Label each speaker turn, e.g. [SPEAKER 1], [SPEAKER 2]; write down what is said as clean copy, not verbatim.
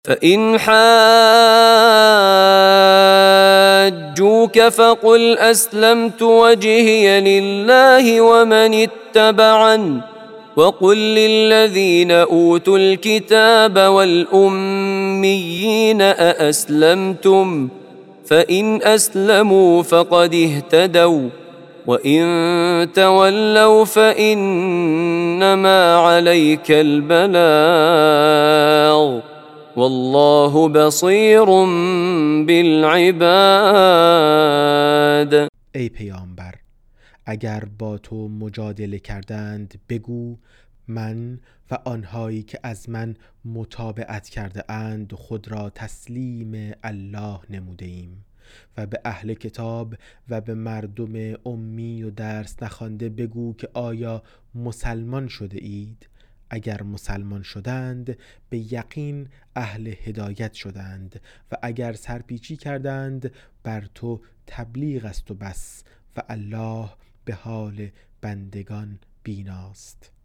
[SPEAKER 1] فإن حاجوك فقل أسلمت وجهي لله ومن اتبعني وقل للذين أوتوا الكتاب والأميين أأسلمتم فإن أسلموا فقد اهتدوا وإن تولوا فإنما عليك البلاغ والله بصیر بالعباد.
[SPEAKER 2] ای پیامبر، اگر با تو مجادله کردند بگو من و آنهایی که از من متابعت کرده اند خود را تسلیم الله نموده ایم و به اهل کتاب و به مردم امی و درس نخوانده بگو که آیا مسلمان شده اید؟ اگر مسلمان شدند به یقین اهل هدایت شدند و اگر سرپیچی کردند بر تو تبلیغ است و بس و الله به حال بندگان بیناست.